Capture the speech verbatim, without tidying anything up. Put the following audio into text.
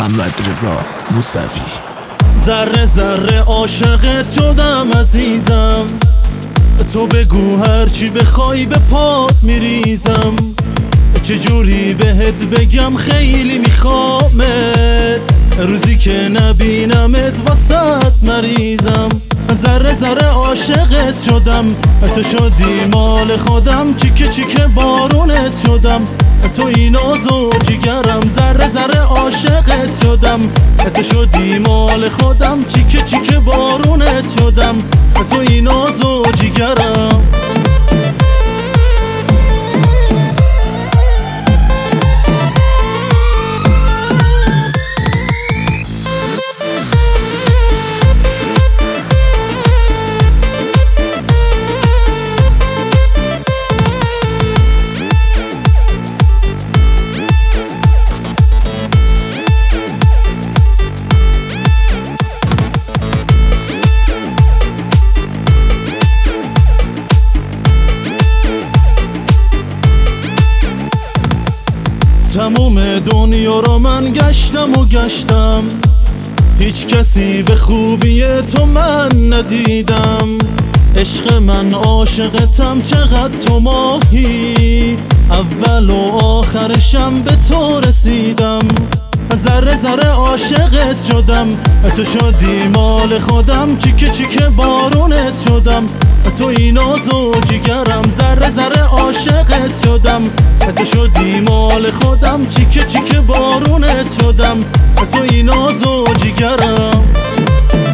محمد رضا موسوی. ذره ذره عاشقت شدم عزیزم، تو بگو هرچی بخوای به پات میریزم. چجوری بهت بگم خیلی میخوامت، روزی که نبینمت واسط مریضم. ذره ذره عاشقت شدم، تو شدی مال خودم. چیکه چیکه بارونت شدم، تو این ناز و جیگرم. ذره ذره عاشقت شدم، تو شدی مال خودم. چیکه چیکه بارونت شدم، تو این ناز و جیگرم. تموم دنیا رو من گشتم و گشتم، هیچ کسی به خوبی تو من ندیدم. عشق من عاشقتم، چقدر تو ماهی، اول و آخرشم به تو رسیدم. ذره ذره عاشقت شدم، تو شدی مال خودم. چیکه چیکه بارونت شدم، تو این ناز و جیگرم. ذره ذره عاشقت شدم، تو شدی مال خودم. چیکه چیکه بارونت شدم، تو این ناز و جیگرم.